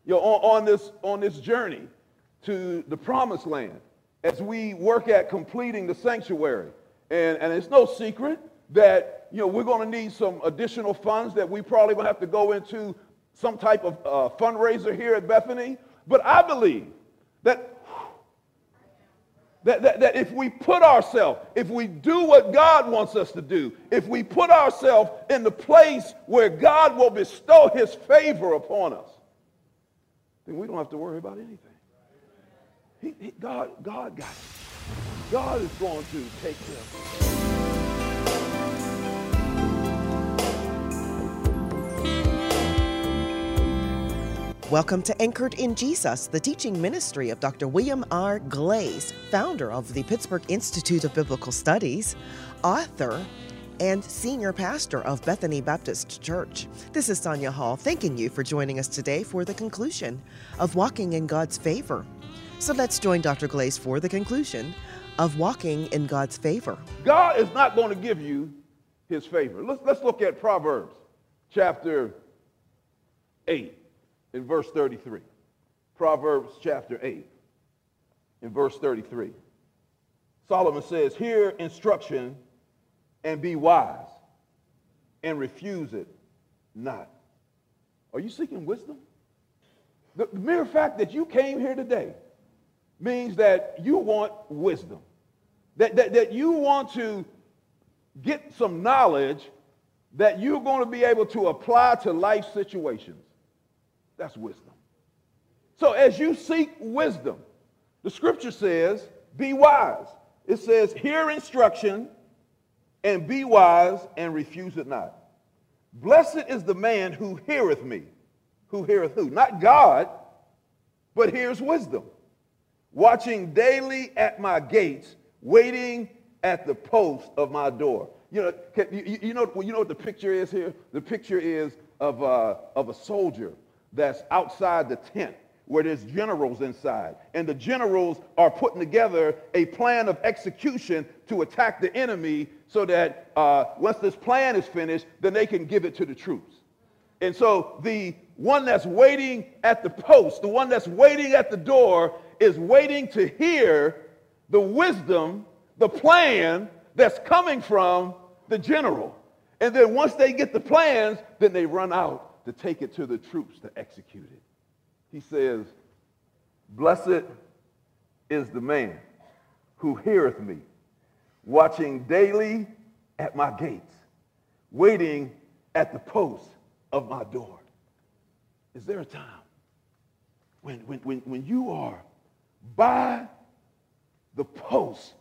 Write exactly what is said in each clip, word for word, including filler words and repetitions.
you know, on, on this on this journey to the promised land as we work at completing the sanctuary. And, and it's no secret that, you know, we're going to need some additional funds that we probably will have to go into some type of uh, fundraiser here at Bethany. But I believe that That, that, that if we put ourselves, if we do what God wants us to do, if we put ourselves in the place where God will bestow his favor upon us, then we don't have to worry about anything. He, he, God, God got it. God is going to take care of it. Welcome to Anchored in Jesus, the teaching ministry of Doctor William R. Glaze, founder of the Pittsburgh Institute of Biblical Studies, author, and senior pastor of Bethany Baptist Church. This is Sonia Hall, thanking you for joining us today for the conclusion of Walking in God's Favor. So let's join Doctor Glaze for the conclusion of Walking in God's Favor. God is not going to give you his favor. Let's, let's look at Proverbs chapter eight. In verse thirty-three, Proverbs chapter eight, in verse thirty-three, Solomon says, "Hear instruction and be wise, and refuse it not." Are you seeking wisdom? The mere fact that you came here today means that you want wisdom, that, that, that you want to get some knowledge that you're going to be able to apply to life situations. That's wisdom. So as you seek wisdom, the scripture says, be wise. It says, hear instruction and be wise and refuse it not. Blessed is the man who heareth me. Who heareth who? Not God, but hears wisdom. Watching daily at my gates, waiting at the post of my door. You know, you, you know, you know what the picture is here? The picture is of, uh, of a soldier that's outside the tent where there's generals inside. And the generals are putting together a plan of execution to attack the enemy so that uh, once this plan is finished, then they can give it to the troops. And so the one that's waiting at the post, the one that's waiting at the door is waiting to hear the wisdom, the plan that's coming from the general. And then once they get the plans, then they run out to take it to the troops to execute it. He says, blessed is the man who heareth me, watching daily at my gates, waiting at the post of my door. Is there a time when, when, when, when you are by the post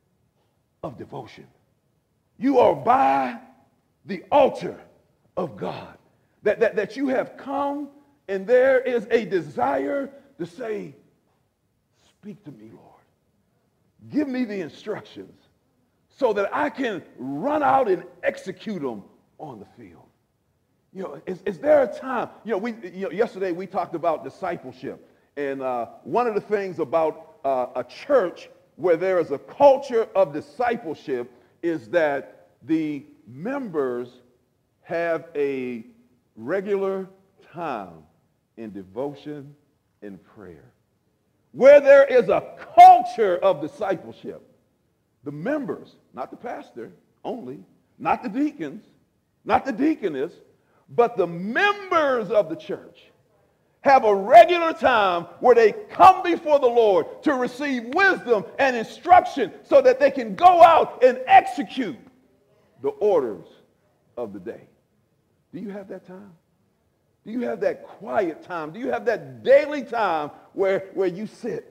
of devotion, you are by the altar of God, That, that, that you have come and there is a desire to say, speak to me, Lord. Give me the instructions so that I can run out and execute them on the field. You know, is, is there a time, you know, we, you know, yesterday we talked about discipleship. And uh, one of the things about uh, a church where there is a culture of discipleship is that the members have a regular time in devotion and prayer. Where there is a culture of discipleship, the members, not the pastor only, not the deacons, not the deaconess, but the members of the church have a regular time where they come before the Lord to receive wisdom and instruction so that they can go out and execute the orders of the day. Do you have that time? Do you have that quiet time? Do you have that daily time where, where you sit?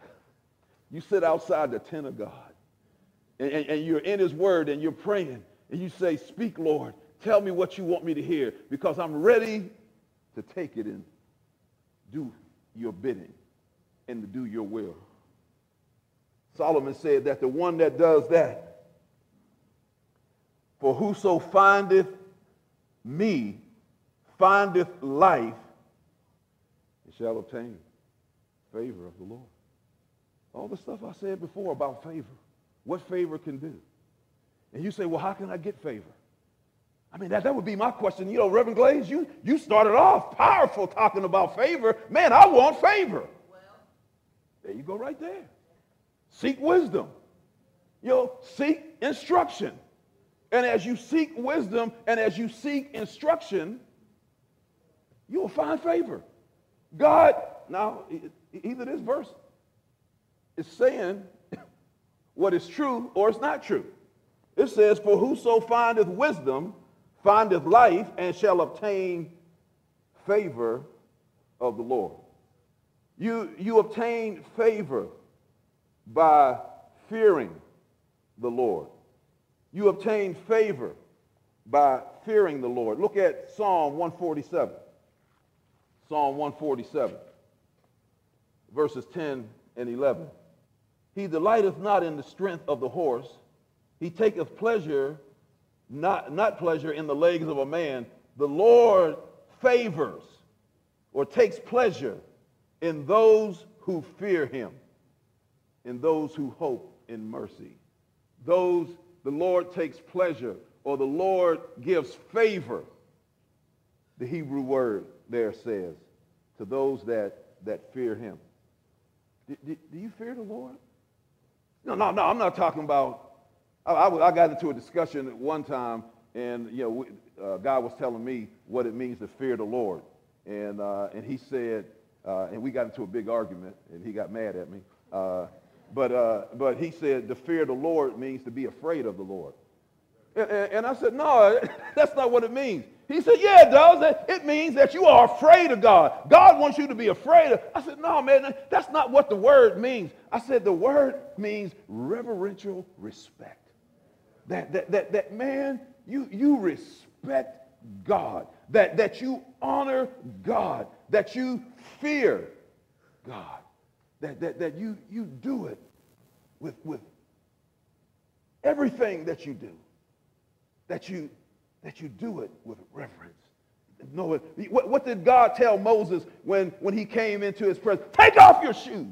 You sit outside the tent of God, and, and, and you're in his word, and you're praying, and you say, speak, Lord. Tell me what you want me to hear, because I'm ready to take it and do your bidding and to do your will. Solomon said that the one that does that, for whoso findeth me findeth life, and shall obtain favor of the Lord. All the stuff I said before about favor, what favor can do. And you say, well, how can I get favor? I mean, that, that would be my question. You know, Reverend Glaze, you, you started off powerful talking about favor. Man, I want favor. Well, there you go right there. Seek wisdom. You know, seek instruction. And as you seek wisdom and as you seek instruction, you will find favor. God, now, either this verse is saying what is true or it's not true. It says, for whoso findeth wisdom findeth life and shall obtain favor of the Lord. You, you obtain favor by fearing the Lord. You obtain favor by fearing the Lord. Look at Psalm one forty-seven. Psalm one forty-seven, verses ten and eleven. He delighteth not in the strength of the horse. He taketh pleasure, not, not pleasure in the legs of a man. The Lord favors or takes pleasure in those who fear him, in those who hope in mercy. Those the Lord takes pleasure, or the Lord gives favor. The Hebrew word there says, to those that, that fear him. Do, do, do you fear the Lord? No, no, no, I'm not talking about, I, I, I got into a discussion at one time, and you know, we, uh, God was telling me what it means to fear the Lord. And, uh, and he said, uh, and we got into a big argument, and he got mad at me. Uh, but, uh, but he said, to fear the Lord means to be afraid of the Lord. And, and, and I said, no, that's not what it means. He said, yeah, it does. It means that you are afraid of God. God wants you to be afraid of. I said, no, man, that's not what the word means. I said, the word means reverential respect. That, that, that, that man, you, you respect God. That, that you honor God. That you fear God. That, that, that you, you do it with, with everything that you do. That you that you do it with reverence. No, what, what did God tell Moses when, when he came into his presence? Take off your shoes.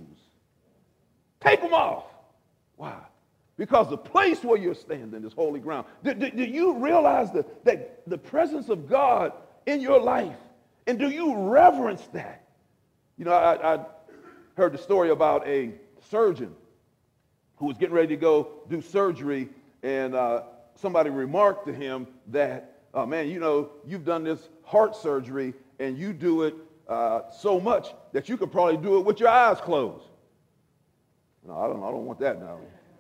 Take them off. Why? Because the place where you're standing is holy ground. Do, do, do you realize that, that the presence of God in your life, and do you reverence that? You know, I, I heard the story about a surgeon who was getting ready to go do surgery, and uh, somebody remarked to him that, oh man, you know, you've done this heart surgery and you do it uh, so much that you could probably do it with your eyes closed. No, I don't, I don't want that now.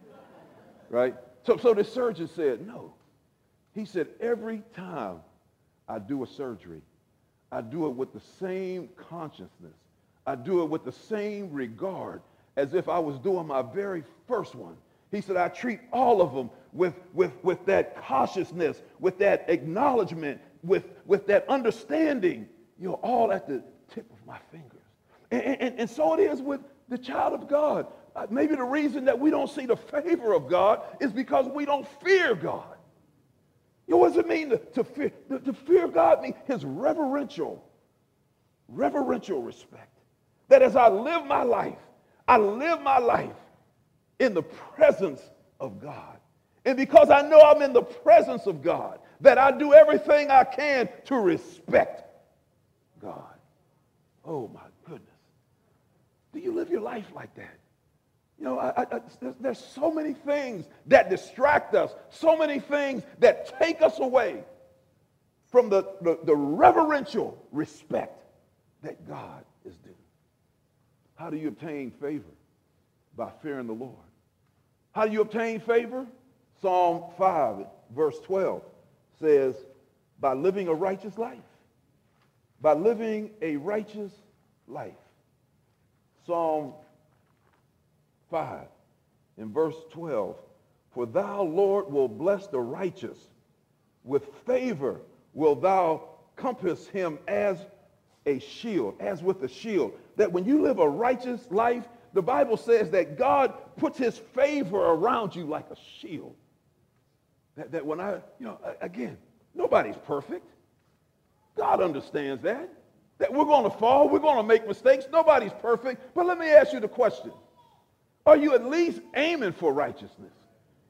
Right? So, so the surgeon said, no. He said, every time I do a surgery, I do it with the same consciousness. I do it with the same regard as if I was doing my very first one. He said, I treat all of them with, with, with that cautiousness, with that acknowledgement, with, with that understanding, you know, all at the tip of my fingers. And, and, and so it is with the child of God. Uh, maybe the reason that we don't see the favor of God is because we don't fear God. You know, what does it mean to, to fear? To, to fear God means his reverential, reverential respect. That as I live my life, I live my life in the presence of God. And because I know I'm in the presence of God, that I do everything I can to respect God. Oh my goodness. Do you live your life like that? You know, I, I, there's, there's so many things that distract us, so many things that take us away from the, the, the reverential respect that God is due. How do you obtain favor? By fearing the Lord. How do you obtain favor? Psalm five, verse twelve says, by living a righteous life. By living a righteous life. Psalm five, in verse twelve, for thou, Lord, will bless the righteous. With favor will thou compass him as a shield, as with a shield. That when you live a righteous life, the Bible says that God puts his favor around you like a shield. That, that when I, you know, again, nobody's perfect. God understands that. That we're going to fall, we're going to make mistakes. Nobody's perfect. But let me ask you the question. Are you at least aiming for righteousness?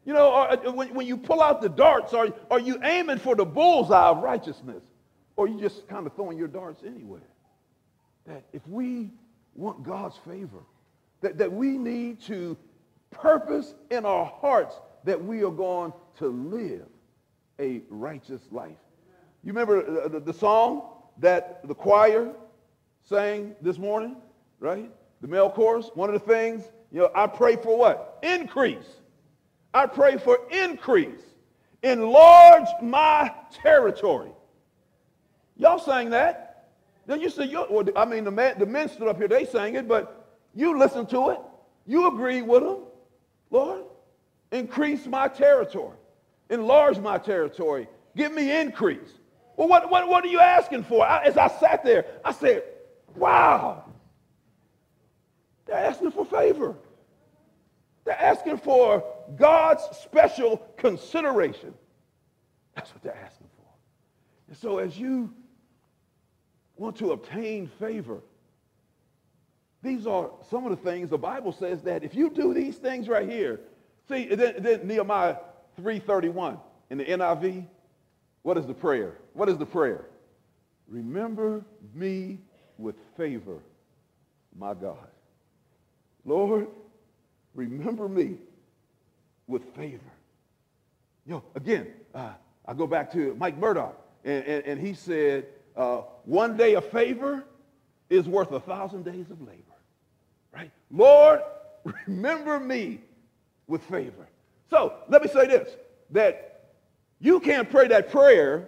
You know, or, when, when you pull out the darts, are, are you aiming for the bullseye of righteousness? Or are you just kind of throwing your darts anywhere? That if we want God's favor, that, that we need to purpose in our hearts that we are going to live a righteous life. You remember the, the song that the choir sang this morning, right? The male chorus. One of the things, you know, I pray for what? Increase. I pray for increase. Enlarge my territory. Y'all sang that. Then you said, well, I mean, the, man, the men stood up here, they sang it, but you listened to it. You agreed with them. Lord, increase my territory. Enlarge my territory. Give me increase. Well, what, what, what are you asking for? I, as I sat there, I said, wow. They're asking for favor. They're asking for God's special consideration. That's what they're asking for. And so as you want to obtain favor, these are some of the things the Bible says that if you do these things right here, see, then, then Nehemiah three thirty-one in the N I V, what is the prayer? What is the prayer? Remember me with favor, my God. Lord, remember me with favor. You know, again, uh, I go back to Mike Murdoch, and, and, and he said, uh, one day of favor is worth a thousand days of labor. Right? Lord, remember me with favor. So let me say this, that you can't pray that prayer.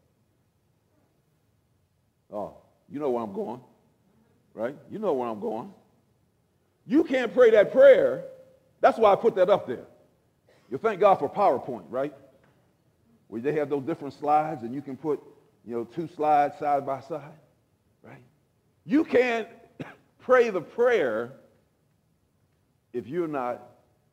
Oh, you know where I'm going, right? You know where I'm going. You can't pray that prayer. That's why I put that up there. You thank God for PowerPoint, right? Where they have those different slides and you can put, you know, two slides side by side, right? You can't pray the prayer if you're not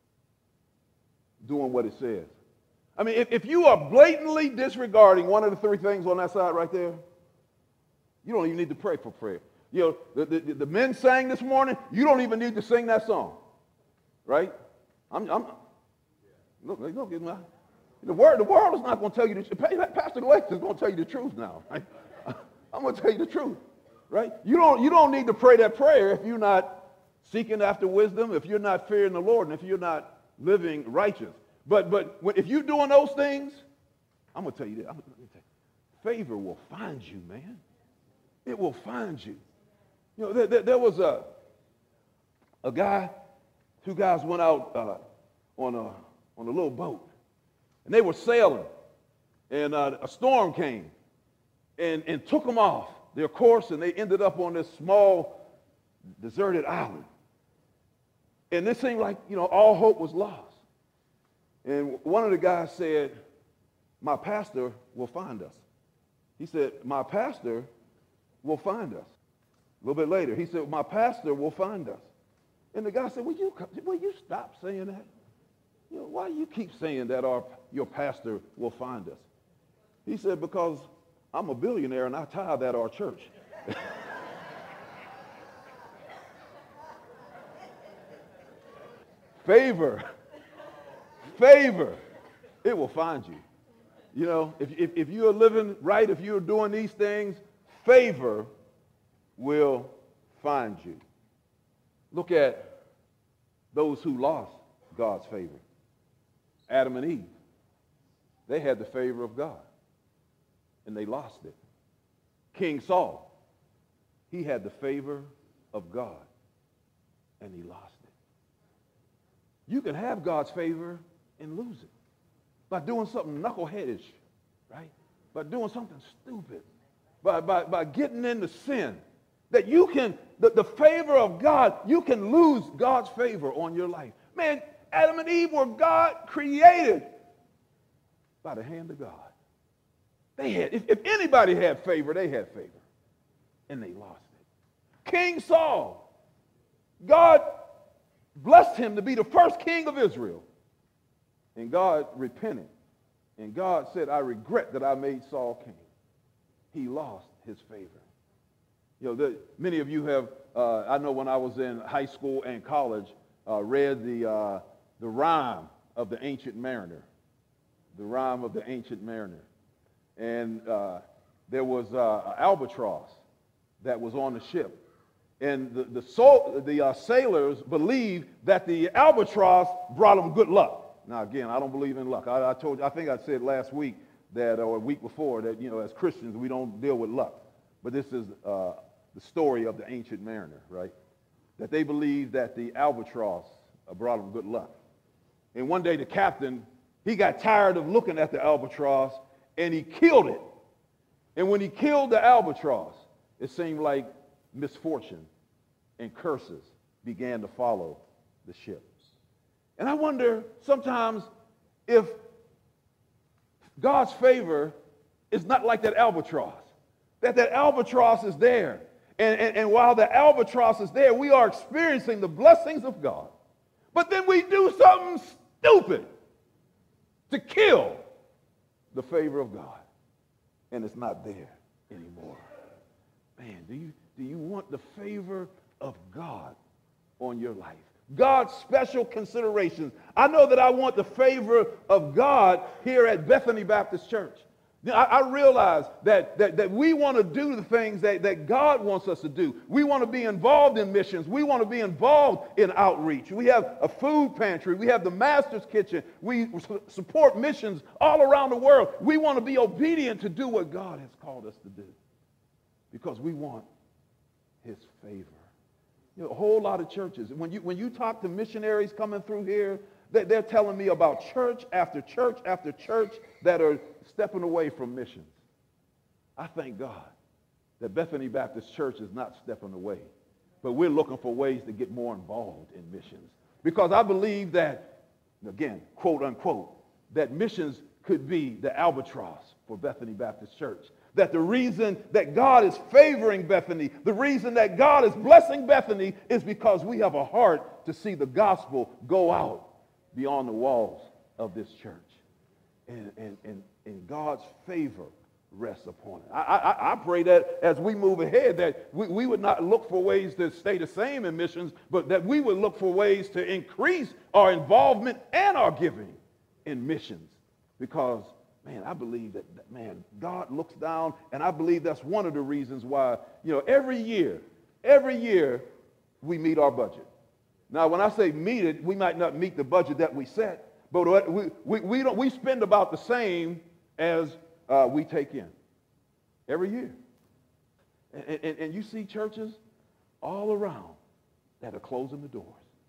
doing what it says. I mean, if, if you are blatantly disregarding one of the three things on that side right there, you don't even need to pray for prayer. You know, the, the, the men sang this morning, you don't even need to sing that song, right? I'm, I'm look, look, look, the, word, the world is not going to tell you the truth. Pastor Glaze is going to tell you the truth now. Right? I'm going to tell you the truth, right? You don't, you don't need to pray that prayer if you're not seeking after wisdom, if you're not fearing the Lord, and if you're not living righteous. But, but when, if you're doing those things, I'm going to tell you this. I'm gonna tell you, favor will find you, man. It will find you. You know, there, there, there was a, a guy, two guys went out uh, on, a, on a little boat, and they were sailing, and uh, a storm came and, and took them off their course, and they ended up on this small, deserted island. And it seemed like, you know, all hope was lost. And one of the guys said, my pastor will find us. He said, my pastor will find us. A little bit later, he said, my pastor will find us. And the guy said, will you, will you stop saying that? You know, why do you keep saying that our, your pastor will find us? He said, because I'm a billionaire and I tithe at our church. Favor, favor, it will find you. You know, if, if, if you're living right, if you're doing these things, favor will find you. Look at those who lost God's favor. Adam and Eve, they had the favor of God, and they lost it. King Saul, he had the favor of God, and he lost it. You can have God's favor and lose it by doing something knuckleheadish, right? By doing something stupid, by, by, by getting into sin. That you can, the, the favor of God, you can lose God's favor on your life. Man, Adam and Eve were God created by the hand of God. They had, if, if anybody had favor, they had favor. And they lost it. King Saul, God blessed him to be the first king of Israel. And God repented. And God said, I regret that I made Saul king. He lost his favor. You know, the, many of you have, uh, I know when I was in high school and college, uh, read the, uh, the rhyme of the Ancient Mariner, the rhyme of the Ancient Mariner. And uh, there was uh, an albatross that was on the ship. And the, the, so, the uh, sailors believed that the albatross brought them good luck. Now, again, I don't believe in luck. I, I told you, I think I said last week that, or a week before, that, you know, as Christians, we don't deal with luck. But this is uh, the story of the Ancient Mariner, right? That they believed that the albatross uh, brought them good luck. And one day the captain, he got tired of looking at the albatross, and he killed it. And when he killed the albatross, it seemed like misfortune and curses began to follow the ship. And I wonder sometimes if God's favor is not like that albatross, that that albatross is there. And, and, and while the albatross is there, we are experiencing the blessings of God. But then we do something stupid to kill the favor of God. And it's not there anymore. Man, do you, do you want the favor of God on your life? God's special considerations. I know that I want the favor of God here at Bethany Baptist Church. I, I realize that, that, that we want to do the things that, that God wants us to do. We want to be involved in missions. We want to be involved in outreach. We have a food pantry. We have the Master's Kitchen. We su- support missions all around the world. We want to be obedient to do what God has called us to do because we want his favor. You know, a whole lot of churches. When you, when you talk to missionaries coming through here, they, they're telling me about church after church after church that are stepping away from missions. I thank God that Bethany Baptist Church is not stepping away, but we're looking for ways to get more involved in missions. Because I believe that, again, quote unquote, that missions could be the albatross for Bethany Baptist Church. That the reason that God is favoring Bethany, the reason that God is blessing Bethany is because we have a heart to see the gospel go out beyond the walls of this church. And, and, and, and God's favor rests upon it. I, I, I pray that as we move ahead, that we, we would not look for ways to stay the same in missions, but that we would look for ways to increase our involvement and our giving in missions. Because man, I believe that, that, man, God looks down, and I believe that's one of the reasons why, you know, every year, every year, we meet our budget. Now, when I say meet it, we might not meet the budget that we set, but we, we, we, don't, we spend about the same as uh, we take in every year. And, and, and you see churches all around that are closing the doors.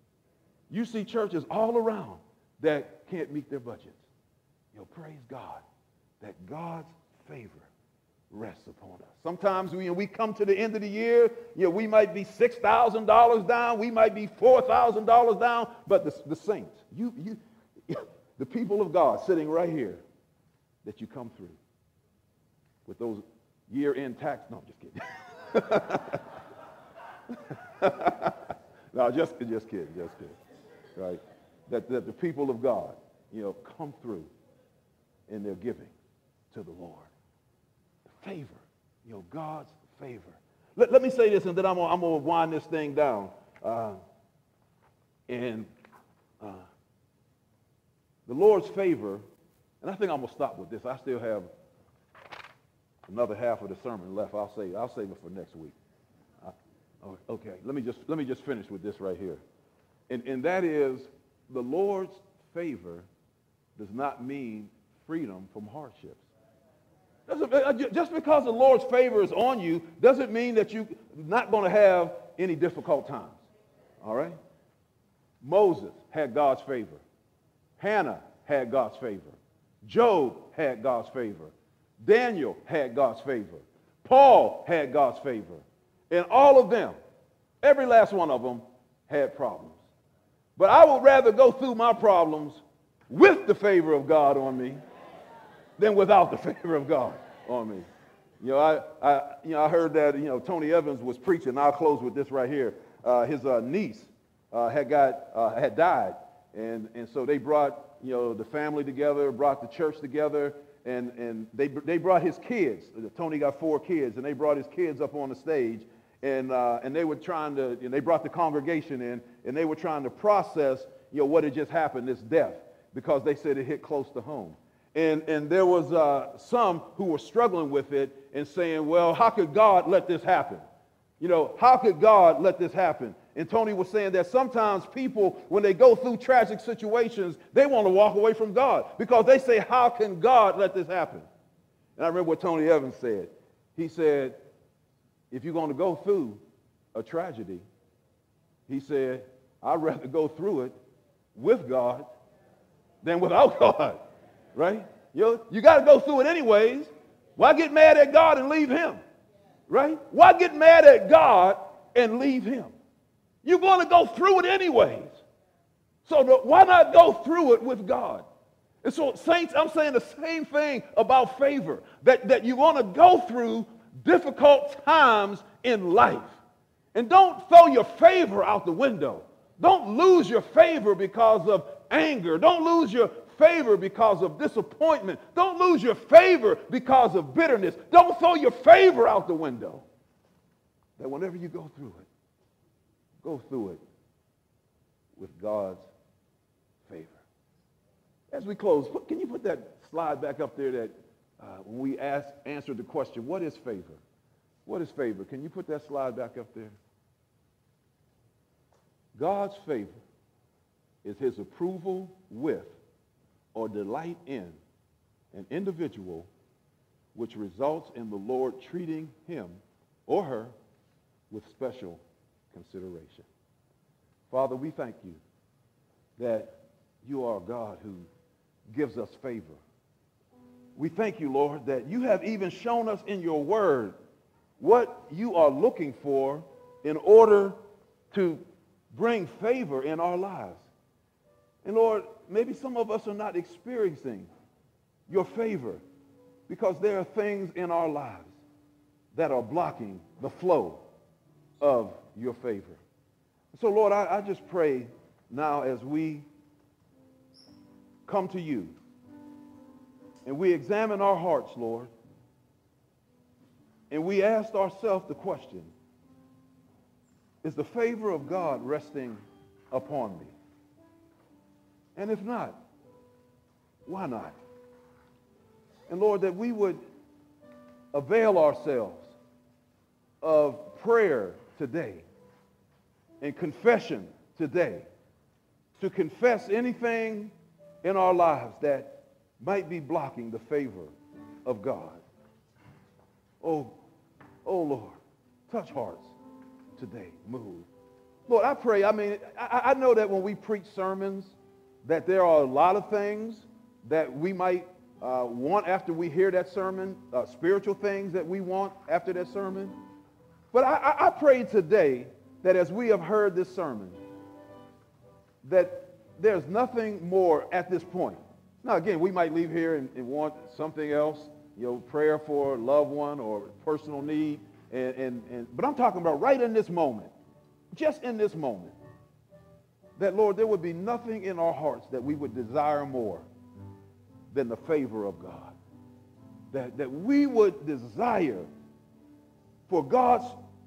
You see churches all around that can't meet their budgets. You know, praise God that God's favor rests upon us. Sometimes we, we come to the end of the year, you know, we might be six thousand dollars down, we might be four thousand dollars down, but the, the saints, you, you, the people of God sitting right here, that you come through with those year-end tax, no, I'm just kidding. no, just, just kidding, just kidding, right? That, that the people of God, you know, come through in their giving to the Lord. The favor, you know, God's favor. Let, let me say this, and then I'm gonna, I'm gonna wind this thing down. Uh, and uh, the Lord's favor, and I think I'm gonna stop with this. I still have another half of the sermon left. I'll save, I'll save it for next week. Uh, okay, let me just let me just finish with this right here, and and that is the Lord's favor does not mean freedom from hardships. Doesn't, just because the Lord's favor is on you doesn't mean that you're not going to have any difficult times. All right? Moses had God's favor. Hannah had God's favor. Job had God's favor. Daniel had God's favor. Paul had God's favor. And all of them, every last one of them, had problems. But I would rather go through my problems with the favor of God on me than without the favor of God on me. You know, I, I, you know, I heard that, you know, Tony Evans was preaching. I'll close with this right here. Uh, his uh, niece uh, had got uh, had died, and and so they brought, you know, the family together, brought the church together, and and they they brought his kids. Tony got four kids, and they brought his kids up on the stage, and uh, and they were trying to, and they brought the congregation in, and they were trying to process, you know, what had just happened, this death. because they said it hit close to home. And, and there was uh, some who were struggling with it and saying, well, how could God let this happen? You know, how could God let this happen? And Tony was saying that sometimes people, when they go through tragic situations, they want to walk away from God because they say, how can God let this happen? And I remember what Tony Evans said. He said, if you're going to go through a tragedy, he said, I'd rather go through it with God than without God, right? You know, you got to go through it anyways. Why get mad at God and leave him, right? Why get mad at God and leave him? You're going to go through it anyways. So the, why not go through it with God? And so, saints, I'm saying the same thing about favor, that, that you want to go through difficult times in life. And don't throw your favor out the window. Don't lose your favor because of anger. Don't lose your favor because of disappointment. Don't lose your favor because of bitterness. Don't throw your favor out the window. That whenever you go through it, go through it with God's favor. As we close, put, can you put that slide back up there that uh, when we ask, answered the question, what is favor? What is favor? Can you put that slide back up there? God's favor is his approval with or delight in an individual which results in the Lord treating him or her with special consideration. Father, we thank you that you are a God who gives us favor. We thank you, Lord, that you have even shown us in your word what you are looking for in order to bring favor in our lives. And Lord, maybe some of us are not experiencing your favor because there are things in our lives that are blocking the flow of your favor. So Lord, I, I just pray now as we come to you and we examine our hearts, Lord, and we ask ourselves the question, is the favor of God resting upon me? And if not, why not? And Lord, that we would avail ourselves of prayer today and confession today to confess anything in our lives that might be blocking the favor of God. Oh, oh Lord, touch hearts today, move. Lord, I pray, I mean, I, I know that when we preach sermons, that there are a lot of things that we might uh, want after we hear that sermon, uh, spiritual things that we want after that sermon. But I, I, I pray today that as we have heard this sermon, that there's nothing more at this point. Now, again, we might leave here and, and want something else, you know, prayer for a loved one or personal need. And, and, and, but I'm talking about right in this moment, just in this moment, that, Lord, there would be nothing in our hearts that we would desire more than the favor of God. That, that we would desire for God's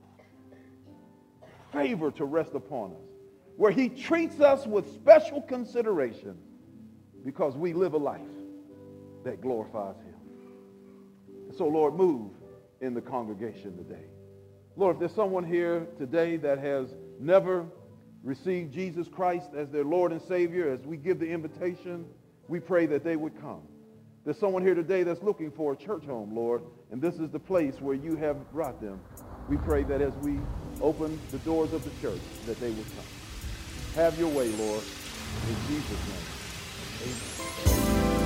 favor to rest upon us, where he treats us with special consideration because we live a life that glorifies him. So, Lord, move in the congregation today. Lord, if there's someone here today that has never received Jesus Christ as their Lord and Savior, as we give the invitation, we pray that they would come. There's someone here today that's looking for a church home, Lord, and this is the place where you have brought them. We pray that as we open the doors of the church, that they would come. Have your way, Lord, in Jesus' name. Amen.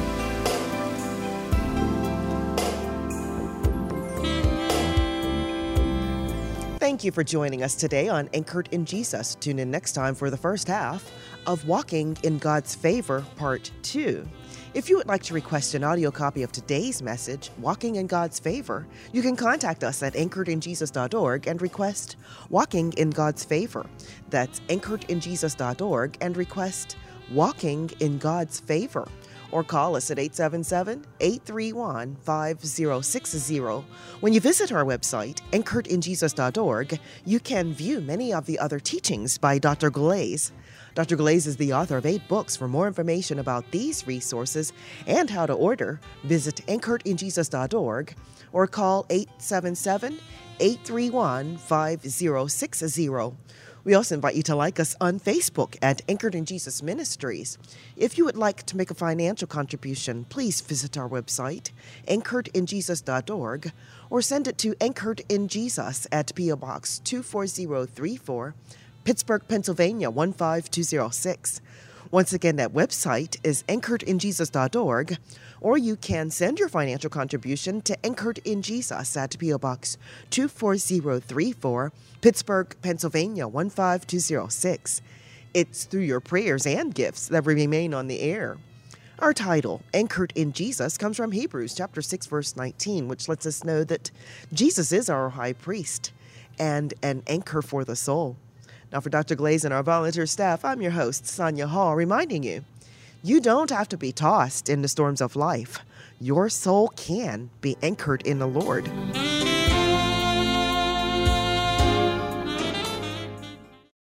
Thank you for joining us today on Anchored in Jesus. Tune in next time for the first half of Walking in God's Favor, Part two. If you would like to request an audio copy of today's message, Walking in God's Favor, you can contact us at anchored in jesus dot org and request Walking in God's Favor. That's anchored in jesus dot org and request Walking in God's Favor. or call us at eight seven seven, eight three one, five zero six zero. When you visit our website, anchored in jesus dot org, you can view many of the other teachings by Doctor Glaze. Doctor Glaze is the author of eight books. For more information about these resources and how to order, visit anchored in jesus dot org or call eight seven seven, eight three one, five zero six zero. We also invite you to like us on Facebook at Anchored in Jesus Ministries. If you would like to make a financial contribution, please visit our website, anchored in jesus dot org, or send it to Anchored in Jesus at P O Box two four zero three four, Pittsburgh, Pennsylvania one five two zero six. Once again, that website is anchored in jesus dot org, or you can send your financial contribution to Anchored in Jesus at P O Box two four zero three four, Pittsburgh, Pennsylvania one five two zero six. It's through your prayers and gifts that we remain on the air. Our title, Anchored in Jesus, comes from Hebrews chapter six, verse nineteen, which lets us know that Jesus is our high priest and an anchor for the soul. Now, for Doctor Glaze and our volunteer staff, I'm your host, Sonia Hall, reminding you, you don't have to be tossed in the storms of life. Your soul can be anchored in the Lord.